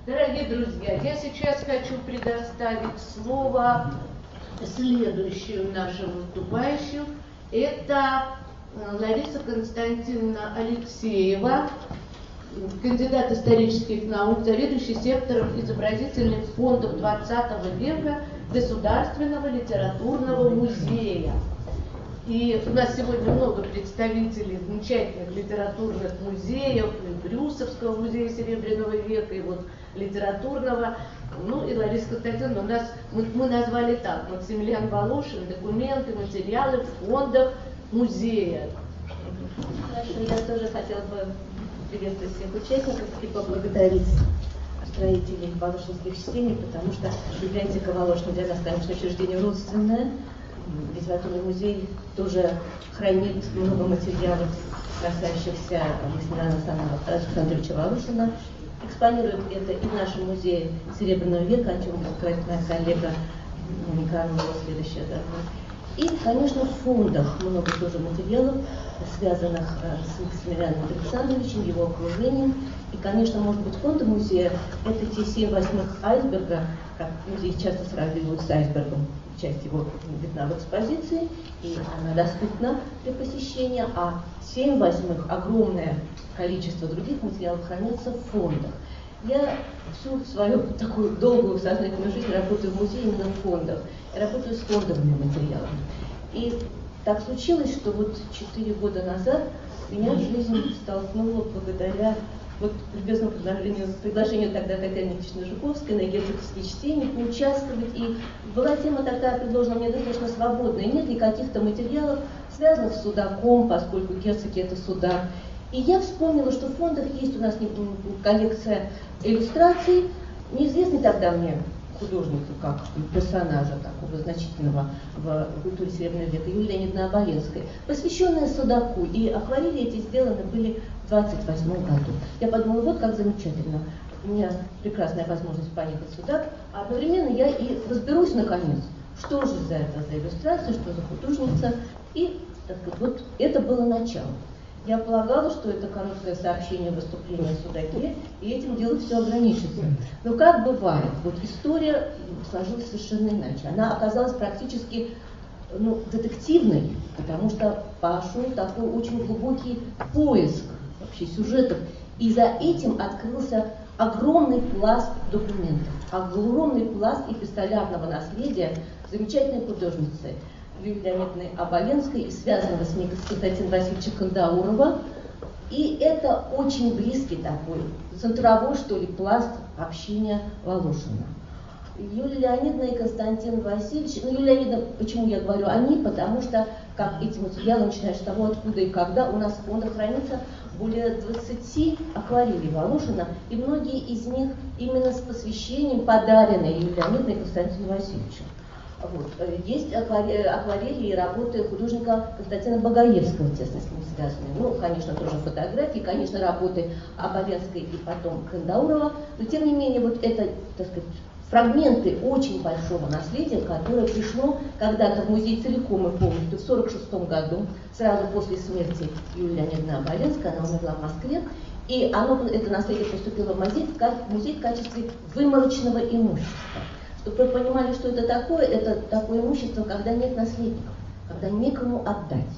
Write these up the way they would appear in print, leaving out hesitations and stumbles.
Дорогие друзья, я сейчас хочу предоставить слово следующую нашу выступающую. Это Лариса Константиновна Алексеева, кандидат исторических наук, заведующий сектором изобразительных фондов XX века Государственного литературного музея. И у нас сегодня много представителей замечательных литературных музеев, и Брюсовского музея Серебряного века, и вот литературного. Ну и Лариса Константиновна у нас, мы назвали так: Максимилиан Волошин, документы, материалы в фондах музея. Хорошо, я тоже хотела бы приветствовать всех участников и поблагодарить строителей волошинских чтений, потому что библиотека Волошина для нас, конечно, учреждение родственное. Литературный музей тоже хранит много материалов, касающихся Максимилиана Александровича Волошина. Экспонирует это и в нашем музее Серебряного века, о чем будет говорить моя коллега Николаева следующая. И, конечно, в фондах много тоже материалов, связанных с Максимилианом Александровичем, его окружением. И, конечно, может быть, фонды музея – это те 7/8 айсберга, как музей часто сравнивают с айсбергом. Часть его видна в экспозиции, и она доступна для посещения, а 7/8 огромное количество других материалов хранится в фондах. Я всю свою такую долгую сознательную жизнь работаю в музее именно в фондах. Я работаю с фондовыми материалами. И так случилось, что вот 4 года назад меня жизнь столкнула благодаря вот любезному приглашению тогда Татьяны Никитичны Жуковской на герцогские чтения поучаствовать. И была тема тогда предложена мне достаточно свободная. Нет ли каких-то материалов, связанных с Судаком, поскольку герцоги это Судак. И я вспомнила, что в фондах есть у нас коллекция иллюстраций, неизвестной тогда мне художнику, как персонажа такого значительного в культуре Серебряного века, Юлии Леонидовны Оболенской, посвященная Судаку. И акварели эти сделаны были в 28 году. Я подумала, вот как замечательно. У меня прекрасная возможность поехать в Судак, а одновременно я и разберусь наконец, что же за это за иллюстрация, что за художница. И так сказать, вот это было начало. Я полагала, что это короткое сообщение выступления о Судаке, и этим дело все ограничится. Но как бывает, вот история сложилась совершенно иначе. Она оказалась практически детективной, потому что пошел такой очень глубокий поиск вообще сюжетов. И за этим открылся огромный пласт документов, огромный пласт эпистолярного наследия замечательной художницы Юлии Леонидовны Оболенской и связанного с ней Константина Васильевича Кандаурова. И это очень близкий такой, центровой, что ли, пласт общения Волошина. Юлия Леонидовна и Константин Васильевич, Юлия Леонидовна, почему я говорю они, потому что, как эти материалы, начиная с того, откуда и когда, у нас в фондах хранится более 20 акварелей Волошина, и многие из них именно с посвящением подаренные Юлии Леонидовне и Константину Васильевичу. Вот. Есть акварели и работы художника Константина Багаевского, тесно с ним связанные. Конечно, тоже фотографии, конечно, работы Оболенской и потом Кандаурова. Но, тем не менее, вот это, так сказать, фрагменты очень большого наследия, которое пришло когда-то в музей целиком и полностью в 1946 году, сразу после смерти Юлии Леонидовны Оболенской, она умерла в Москве. И это наследие поступило в музей в качестве выморочного имущества. Чтобы вы понимали, что это такое имущество, когда нет наследников, когда некому отдать.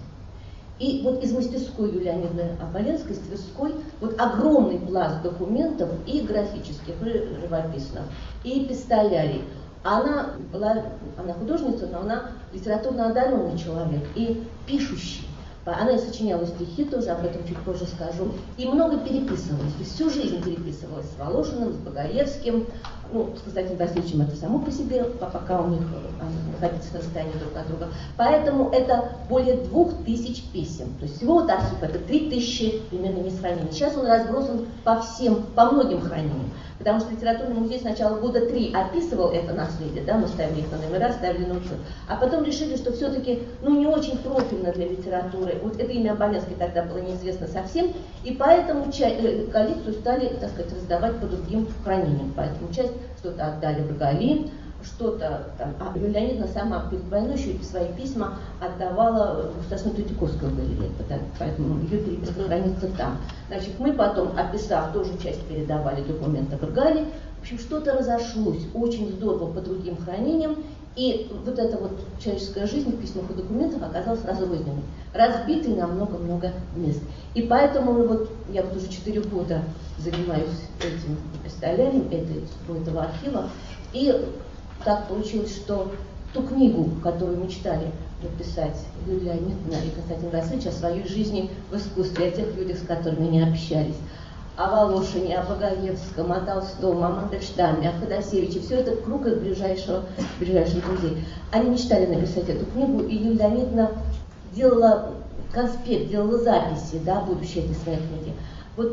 И вот из мастерской Юлии Леонидовны Оболенской, из Тверской, вот огромный пласт документов и графических, и живописных, и эпистолярий. Она художница, но она литературно одаренный человек и пишущий. Она и сочиняла стихи, тоже об этом чуть позже скажу. И много переписывалась, и всю жизнь переписывалась с Волошиным, с Багаевским. С Константином Васильевичем это само по себе, пока у них находятся на расстоянии друг от друга. Поэтому это более 2000 писем. То есть всего вот архив это 3000 примерно мест хранения. Сейчас он разбросан по многим хранениям. Потому что литературный музей сначала года 3 описывал это наследие, да, мы ставили их на номера, ставили на учет. А потом решили, что все-таки не очень профильно для литературы. Вот это имя Оболенской тогда было неизвестно совсем, и поэтому коллекцию стали, так сказать, раздавать по другим хранениям. Поэтому часть что-то отдали в Гали, что-то там. А Юлия Леонидовна сама перед войной еще и свои письма отдавала в Государственную Третьяковскую галерею, поэтому ее переписка хранится там. Значит, мы потом, описав, тоже часть передавали документы в Иргале, В общем, что-то разошлось очень здорово по другим хранениям, и вот эта вот человеческая жизнь в письмах и документах оказалась разрозненной, разбитой на много-много мест. И поэтому вот я вот уже 4 года занимаюсь этим представлением этого архива, и так получилось, что ту книгу, которую мечтали написать Юлия Леонидовна и Константин Васильевич о своей жизни в искусстве, о тех людях, с которыми они общались, о Волошине, о Богаевском, о Толстом, о Мандельштаме, о Ходосевиче, все это круг их ближайших друзей. Они мечтали написать эту книгу, и Юлия Леонидовна делала конспект, делала записи, да, будущей этой своей книги. Вот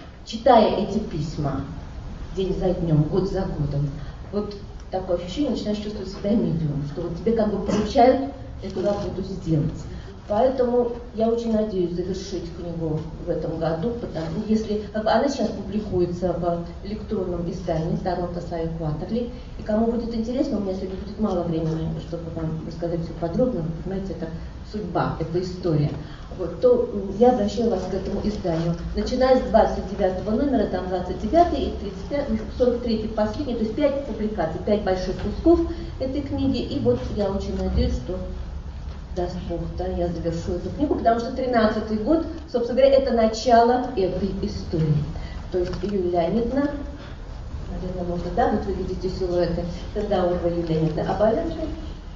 читая эти письма день за днем, год за годом, вот такое ощущение, начинаешь чувствовать себя медиумом, что вот тебе как бы поручают эту работу сделать. Поэтому я очень надеюсь завершить книгу в этом году, потому если она сейчас публикуется в электронном издании Торонто Сави Квартерли, и кому будет интересно, у меня сегодня будет мало времени, чтобы вам рассказать все подробно, вы понимаете, это судьба, это история. Вот, то я обращаю вас к этому изданию. Начиная с 29 номера, там 29 и 35, 43 последний, то есть 5 публикаций, 5 больших кусков этой книги, и вот я очень надеюсь, что даст Бог, да, я завершу эту книгу, потому что 13-й год, собственно говоря, это начало этой истории. То есть Юлия Леонидовна, наверное, можно, да, вот вы видите силуэты Кандаурова Юлия Леонидовна Абаленко.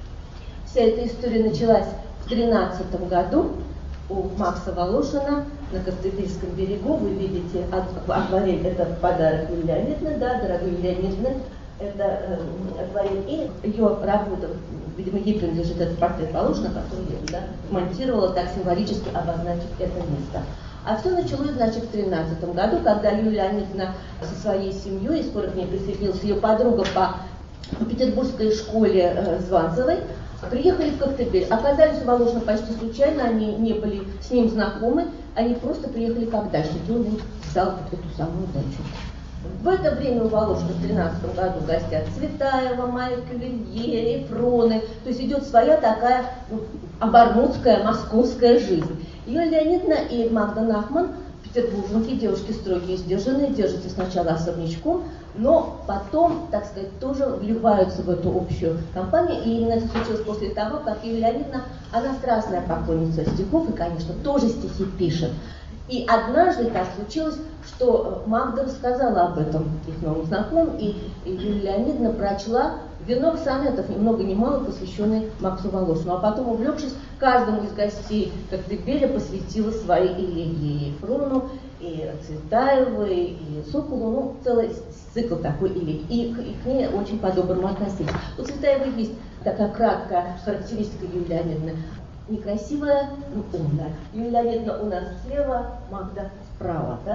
Вся эта история началась в 13 году у Макса Волошина на Коктебельском берегу. Вы видите акварель, это подарок Юлии Леонидовны, да, дорогой Юлии Леонидовны. Это акварель, и ее работа, видимо, ей принадлежит этот портрет Волошина, который я, да, монтировала, так символически обозначив это место. А все началось, значит, в 13 году, когда Юлия Леонидовна со своей семьей, и скоро к ней присоединилась ее подруга по петербургской школе Званцевой, приехали в Коктебель. Оказались у Волошина почти случайно, они не были с ним знакомы, они просто приехали как дачники, и он им дал эту самую дачу. В это время у Волошина в 13 году гостят Цветаева, Майя Кавильери, Фроны. То есть идет своя такая обормутская, московская жизнь. Юлия Леонидовна и Магда Нахман, петербурженки, девушки строгие, сдержанные, держатся сначала особнячком, но потом, так сказать, тоже вливаются в эту общую компанию. И именно это случилось после того, как Юлия Леонидовна, она страстная поклонница стихов и, конечно, тоже стихи пишет. И однажды так случилось, что Магда рассказала об этом их новым знакомым, и Юлия Леонидовна прочла венок сонетов, ни много ни мало посвященный Максу Волошину. А потом, увлекшись, каждому из гостей Коктебеля посвятила свои элегии. И Фрону, и Цветаеву, и Соколу, ну, целый цикл такой элегий. И к ней очень по-доброму относились. У Цветаевой есть такая краткая характеристика Юлии Леонидовны. Некрасивая, но умная. Юлия Леонидовна у нас слева, Магда справа, да?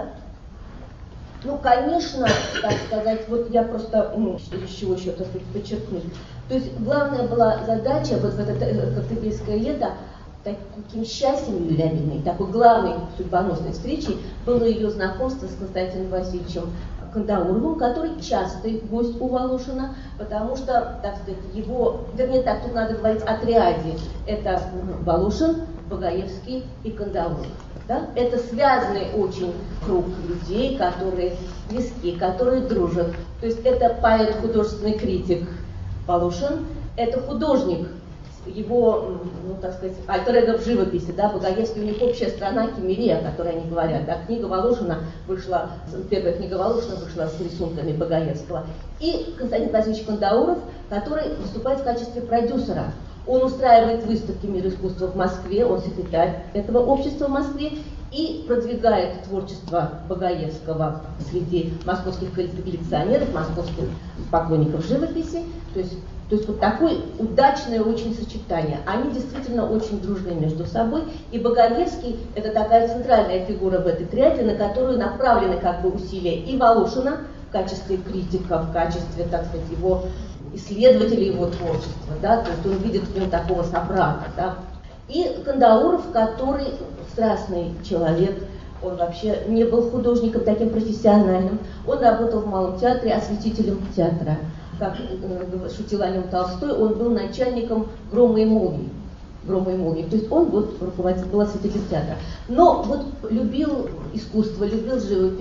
Ну, конечно, так сказать, вот я просто, из чего еще, так сказать, подчеркнуть. То есть главная была задача вот в это коктебельское лето, таким счастьем Юлии Леонидовны, такой главной судьбоносной встречей было ее знакомство с Константином Васильевичем Кандауровым, который частый гость у Волошина, потому что, так сказать, его, вернее так, тут надо говорить о триаде. Это Волошин, Богаевский и Кандауров. Да? Это связанный очень круг людей, которые близки, которые дружат. То есть это поэт, художественный критик Волошин, это художник, его, ну, так сказать, альтер-эго в живописи, да, Богаевский, у них общая страна Кемерия, о которой они говорят, да, книга Волошина вышла, первая книга Волошина вышла с рисунками Богаевского, и Константин Васильевич Кандауров, который выступает в качестве продюсера. Он устраивает выставки «Мир искусства» в Москве, он секретарь этого общества в Москве, и продвигает творчество Богаевского среди московских коллекционеров, московских поклонников живописи. То есть вот такое удачное очень сочетание. Они действительно очень дружные между собой. И Богаевский – это такая центральная фигура в этой триаде, на которую направлены как бы усилия и Волошина в качестве критика, в качестве, так сказать, его исследователя его творчества. Да? То есть он видит в нем такого собрата. Да? И Кандауров, который страстный человек, он вообще не был художником таким профессиональным. Он работал в Малом театре осветителем театра. Как шутил о нем Толстой, он был начальником «Грома и молнии». «Грома и молнии». То есть он вот руководитель, был осветитель театра. Но вот любил искусство, любил живопись.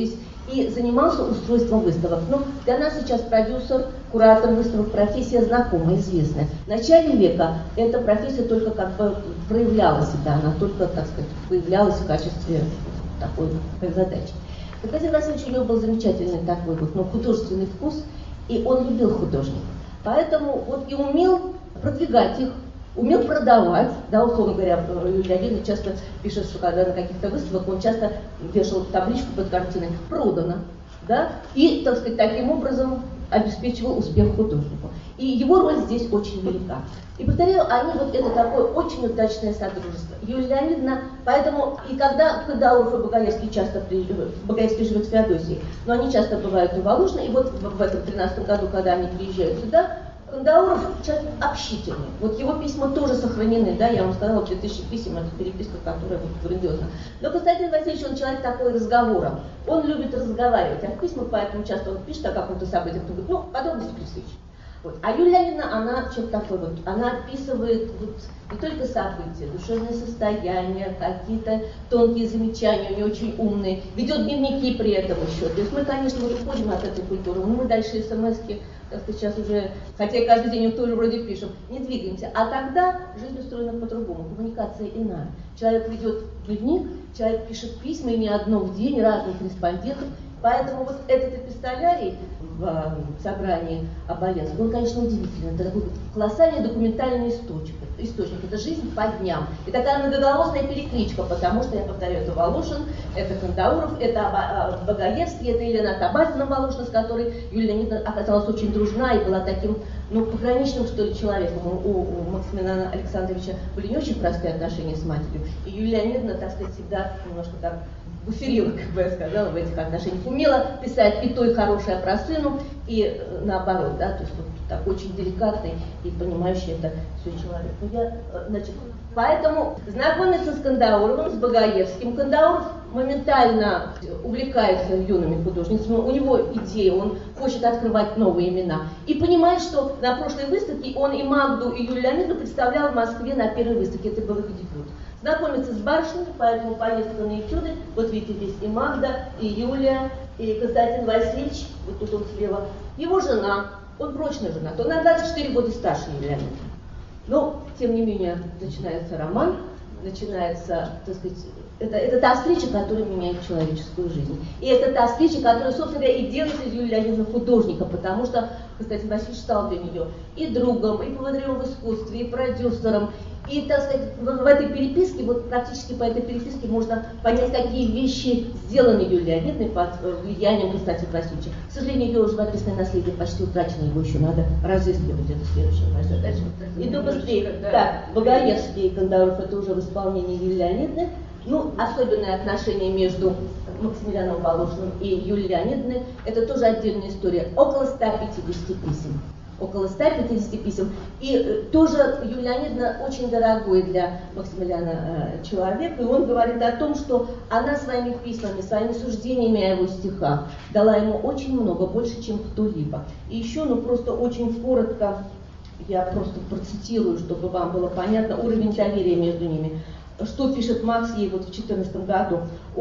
и занимался устройством выставок. Но для нас сейчас продюсер, куратор выставок профессия знакомая, известная. В начале века эта профессия только как бы проявляла себя, она только, так сказать, появлялась в качестве такой задачи. Константин Васильевич у него был замечательный такой вот, художественный вкус, и он любил художников. Поэтому вот и умел продвигать их, умел продавать, да, условно говоря, Юлия Леонидовна часто пишет, что когда на каких-то выставках он часто вешал табличку под картиной «Продано», да, и, так сказать, таким образом обеспечивал успех художнику. И его роль здесь очень велика. И повторяю, они вот это такое очень удачное содружество. Юлия Леонидовна, поэтому и когда Кандауров и Багаевский часто приезжают, Багаевский живет в Феодосии, но они часто бывают у Волошина, и вот в этом 13 году, когда они приезжают сюда, Кандауров человек общительный. Вот его письма тоже сохранены, да, я вам сказала, 2000 писем, это переписка, которая вот грандиозна. Но Константин Васильевич, он человек такой разговором, он любит разговаривать, а в письмах поэтому часто он пишет о каком-то событии, кто говорит, подробности при встрече. Вот. А Юлия Леонидовна, она человек такой вот, она описывает вот не только события, душевное состояние, какие-то тонкие замечания, у нее очень умные, ведет дневники при этом еще. То есть мы, конечно, вот уходим от этой культуры, но мы дальше смс-ки, как-то сейчас уже, хотя каждый день им тоже вроде пишем, не двигаемся. А тогда жизнь устроена по-другому, коммуникация иная. Человек ведет дневник, человек пишет письма, и не одно в день, разных корреспондентов. Поэтому вот этот эпистолярий в собрании Оболенского, он, конечно, удивительный. Это такой колоссальный документальный источник. Это жизнь по дням. И такая многоголосная перекличка, потому что, я повторяю, это Волошин, это Кандауров, это Багаевский, это Елена Табатина Волошина, с которой Юлия Леонидовна оказалась очень дружна и была таким, пограничным, что ли, человеком. У Максимилиана Александровича были не очень простые отношения с матерью. И Юлия Леонидовна, так сказать, всегда немножко так буферила, как бы я сказала, в этих отношениях. Умела писать и то, и хорошее про сыну, и наоборот, да, то есть вот так очень деликатный и понимающий это все человек. Поэтому знакомиться с Кандауровым, с Багаевским. Кандауров моментально увлекается юными художницами, у него идея, он хочет открывать новые имена. И понимает, что на прошлой выставке он и Магду, и Юлию Леонидовну представлял в Москве на первой выставке, это был их дебют. Знакомиться с барышнями, поэтому поездка на этюды, вот видите, здесь и Магда, и Юлия, и Константин Васильевич, вот тут он слева, его жена, он прочно женат, он на 24 года старше Юлии Леонидовны. Но, тем не менее, начинается роман, начинается, так сказать, это та встреча, которая меняет человеческую жизнь. И это та встреча, которая, собственно говоря, и делает из Юлии Леонидовны художника, потому что Константин Васильевич стал для нее и другом, и поводырем в искусстве, и продюсером. И, так сказать, в этой переписке, вот практически по этой переписке можно понять, какие вещи сделаны Юлией Леонидовной под влиянием Константина Васильевича. К сожалению, ее живописное наследие почти утрачено, его еще надо разыскивать, это следующая ваша задача. Иду быстрее. Так, Багаевский и Кандауров, это уже в исполнении Юлии Леонидовны. Особенное отношение между Максимилианом Волошиным и Юлией Леонидовной, это тоже отдельная история. Около 150 писем. Около 150 писем. И тоже Юлия Леонидовна очень дорогой для Максимилиана человек. И он говорит о том, что она своими письмами, своими суждениями о его стихах дала ему очень много, больше, чем кто-либо. И еще, просто очень коротко, я просто процитирую, чтобы вам было понятно, уровень доверия между ними. Что пишет Макс ей вот в 2014 году,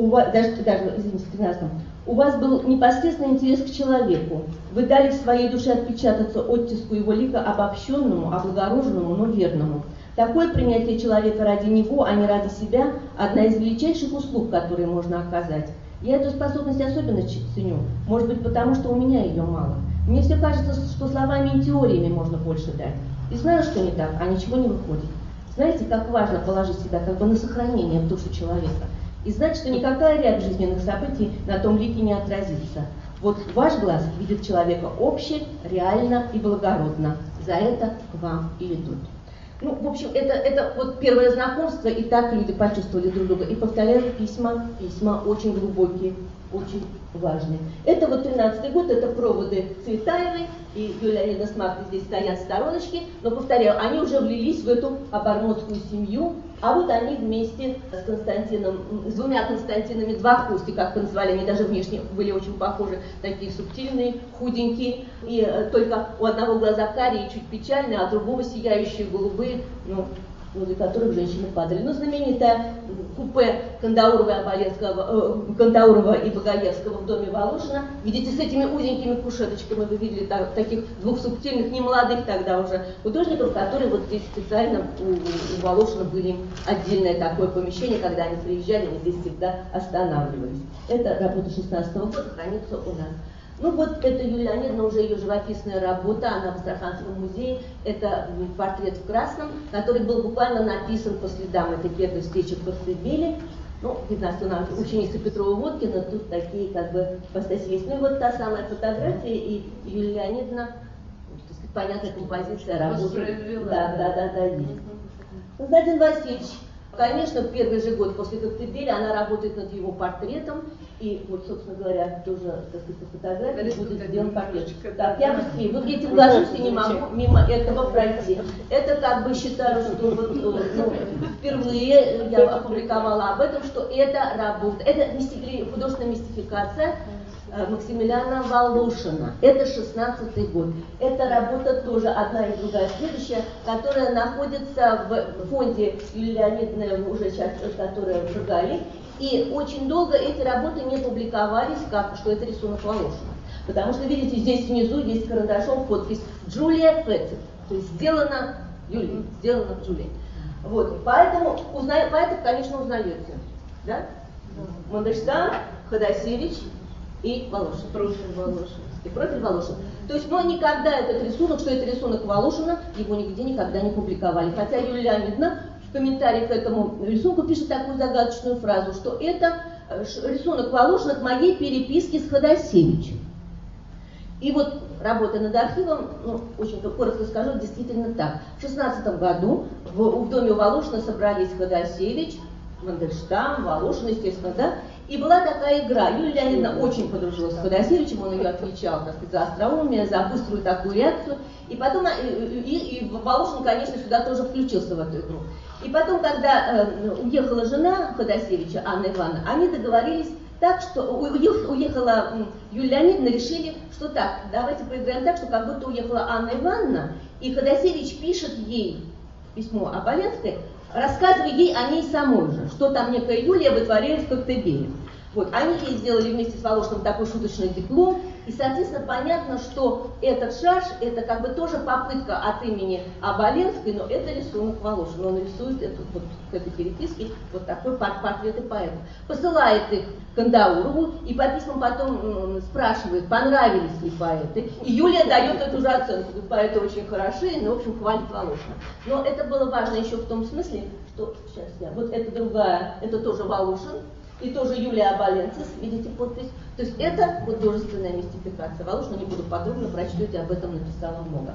извините, в 2013. У вас был непосредственный интерес к человеку. Вы дали в своей душе отпечататься оттиску его лика обобщенному, облагороженному, но верному. Такое принятие человека ради него, а не ради себя, одна из величайших услуг, которые можно оказать. Я эту способность особенно ценю, может быть, потому что у меня ее мало. Мне все кажется, что словами и теориями можно больше дать. И знаю, что не так, а ничего не выходит. Знаете, как важно положить себя как бы на сохранение в душу человека. И знать, что никакая рябь жизненных событий на том лике не отразится. Вот ваш глаз видит человека обще, реально и благородно. За это к вам и идут. В общем, это вот первое знакомство, и так люди почувствовали друг друга. И повторяю, письма очень глубокие, очень важные. Это вот 13-й год, это проводы Цветаевой, и Юлия Леонидовна с Магдой здесь стоят в стороночке, но, повторяю, они уже влились в эту обормотскую семью, а вот они вместе с Константином, с двумя Константинами, два Кости, как назвали, они даже внешне были очень похожи, такие субтильные, худенькие, и только у одного глаза карие, чуть печальные, а другого сияющие голубые, возле которых женщины падали. Ну, знаменитое купе Кандаурова и Багаевского в доме Волошина. Видите, с этими узенькими кушеточками вы видели таких двух субтильных, немолодых тогда уже художников, которые вот здесь специально у Волошина были отдельное такое помещение, когда они приезжали, они здесь всегда останавливались. Это работа 16-го года, хранится у нас. Ну вот это Юлия Леонидовна, уже ее живописная работа, она в Астраханском музее. Это портрет в красном, который был буквально написан по следам этой первой встречи в Коктебеле. Ну, видно, что она ученица Петрова-Водкина, тут такие как бы ипостаси есть. Ну и вот та самая фотография, и Юлия Леонидовна, так сказать, понятная композиция работы. Да, есть. Константин Васильевич, конечно, в первый же год после Коктебеля она работает над его портретом, и вот, собственно говоря, тоже, так сказать, по фотографии будет сделан портрет. Так, я быстрее. Вот я этим ложусь и не могу мимо этого пройти. Это как бы считаю, что вот, впервые я опубликовала об этом, что это работа, это художественная мистификация Максимилиана Волошина. Это 16-й год. Эта работа тоже одна и другая следующая, которая находится в фонде Юлии Леонидовны, уже сейчас, которая в Жигале. И очень долго эти работы не публиковались, как что это рисунок Волошина. Потому что, видите, здесь внизу есть карандашом подпись «Джулия Фетцик». То есть сделано Юлией, сделано Джулией. Вот, поэтому, конечно, узнаете. Да? Мандельштам, Ходосевич и Волошин. Профиль Волошин. И профиль Волошин. То есть, но никогда этот рисунок, что это рисунок Волошина, его нигде никогда не публиковали. Хотя Юлия Леонидовна в комментарии к этому рисунку пишет такую загадочную фразу, что это рисунок Волошина к моей переписке с Ходосевичем. И вот работа над архивом, ну, очень коротко скажу, действительно так. В 16 году в доме у Волошина собрались Ходосевич, Мандельштам, Волошин, естественно, да. И была такая игра. Юлия Леонидовна очень подружилась с Ходосевичем, он ее отвечал, так сказать, за остроумие, за быструю такую реакцию. И потом, и Волошин, конечно, сюда тоже включился в эту игру. И потом, когда уехала жена Ходосевича, Анна Ивановна, они договорились так, что уехала Юлия Леонидовна, решили, что так, давайте поиграем так, что как будто уехала Анна Ивановна, и Ходосевич пишет ей письмо Оболенской, рассказывая ей о ней самой же, что там некая Юлия вытворяет в Коктебеле. Вот, они ей сделали вместе с Волошиным такой шуточный диплом, и, соответственно, понятно, что этот шарж, это как бы тоже попытка от имени Оболенской, но это рисунок Волошина. Он рисует вот к этой переписке вот такой портреты поэтов. Посылает их Кандаурову, и по письмам потом спрашивает, понравились ли поэты. И Юлия дает эту же оценку. Поэты очень хороши, но, в общем, хвалит Волошина. Но это было важно еще в том смысле, что, сейчас я, вот это другая, это тоже Волошин, и тоже Юлия Оболенцис, видите подпись. То есть это художественная мистификация. Волошина, не буду подробно, прочтете, об этом написала много.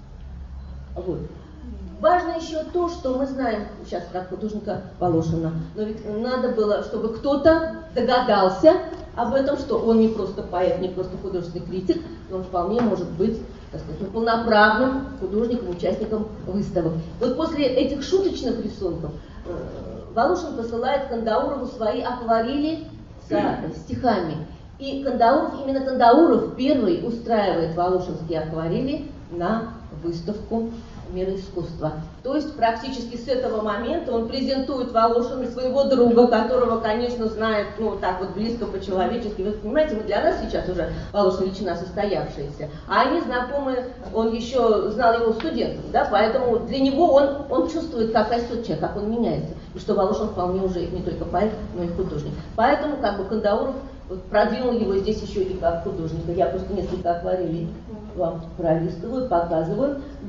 Вот. Важно еще то, что мы знаем сейчас как художника Волошина, но ведь надо было, чтобы кто-то догадался об этом, что он не просто поэт, не просто художественный критик, но он вполне может быть, так сказать, полноправным художником, участником выставок. Вот после этих шуточных рисунков Волошин посылает Кандаурову свои акварели со стихами. И именно Кандауров первый устраивает волошинские акварели на выставку мира искусства. То есть практически с этого момента он презентует Волошина своего друга, которого, конечно, знает, ну, так вот близко по-человечески. Вы понимаете, для нас сейчас уже Волошин величина состоявшаяся, а они знакомы, он еще знал его студентом, да, поэтому для него он чувствует, как растет человек, как он меняется, и что Волошин вполне уже не только поэт, но и художник. Поэтому, как бы, Кандауров вот продвинул его здесь еще и как художника. Я просто несколько акварелей вам пролистываю, показываю. В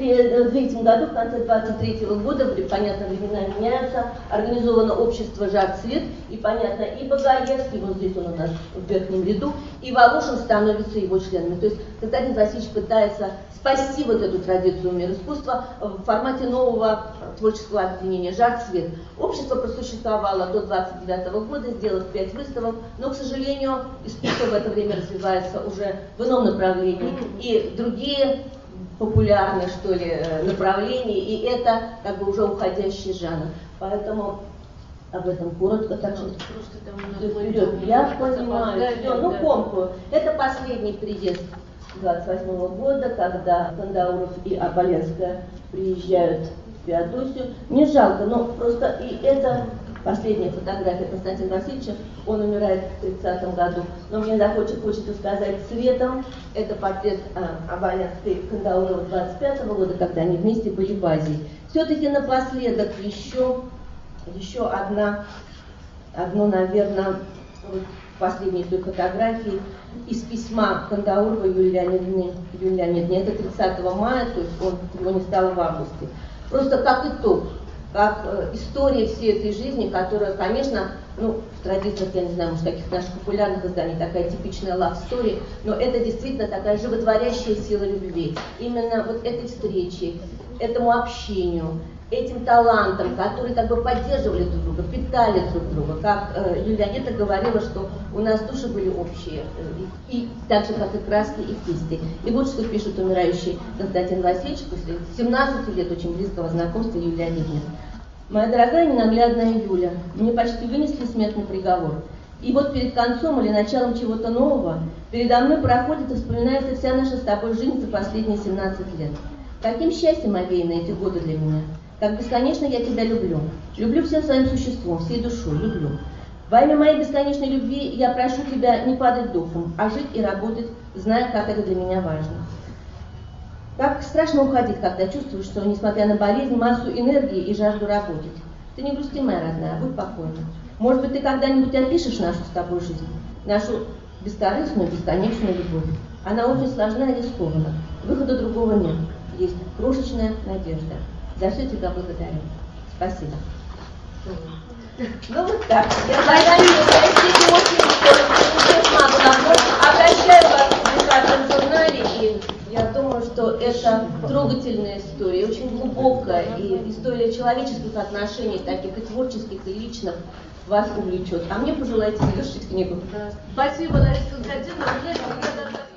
23 году, в конце 23-го года, понятно, времена меняются, организовано общество «Жар-цвет», и, понятно, и Багаевский, вот здесь он у нас в верхнем ряду, и Волошин становится его членами. То есть Константин Васильевич пытается спасти вот эту традицию мира искусства в формате нового творческого объединения «Жар-цвет». Общество просуществовало до 29-го года, сделав 5 выставок, но, к сожалению, искусство в это время развивается уже в ином направлении, и другие популярные, что ли, направления, и это как бы уже уходящий жанр. Поэтому об этом коротко, так что вперед. Я понимаю, все, ну помню. Это последний приезд 28-го года, когда Кандауров и Оболенская приезжают Феодосию. Мне жалко, но просто и это последняя фотография Константина Васильевича. Он умирает в 30-м году. Но мне хочется сказать цветом. Это портрет Абонянской Кандаурова 25-го года, когда они вместе были в Азии. Все-таки напоследок еще одно, наверное, вот последней той фотографии из письма Кандауровой Юлии Леонидовне. Это 30 мая, то есть его не стало в августе. Просто как итог, как история всей этой жизни, которая, конечно, в традициях, я не знаю, может, каких наших популярных изданий, такая типичная love story, но это действительно такая животворящая сила любви. Именно вот этой встречи, этому общению, этим талантам, которые как бы поддерживали друг друга, питали друг друга. Как Юлия Леонидовна говорила, что у нас души были общие, и так же, как и краски, и кисти. И вот что пишет умирающий Константин Васильевич после 17 лет очень близкого знакомства Юлии Леонидовны. «Моя дорогая ненаглядная Юля, мне почти вынесли смертный приговор. И вот перед концом или началом чего-то нового передо мной проходит и вспоминается вся наша с тобой жизнь за последние 17 лет. Каким счастьем овеяны эти годы для меня! Как бесконечно я тебя люблю. Люблю всем своим существом, всей душой, люблю. Во имя моей бесконечной любви я прошу тебя не падать духом, а жить и работать, зная, как это для меня важно. Как страшно уходить, когда чувствуешь, что, несмотря на болезнь, массу энергии и жажду работать. Ты не грусти, моя родная, будь покойна. Может быть, ты когда-нибудь опишешь нашу с тобой жизнь, нашу бескорыстную, бесконечную любовь. Она очень сложна и рискована. Выхода другого нет. Есть крошечная надежда. За все тебя благодарю. Спасибо. Ну вот так. Я обращаю вас в каждом журнале, и я думаю, что это трогательная история, очень глубокая, и история человеческих отношений, таких и творческих, и личных, вас увлечет. А мне пожелайте завершить книгу. Спасибо, Лариса Константиновна.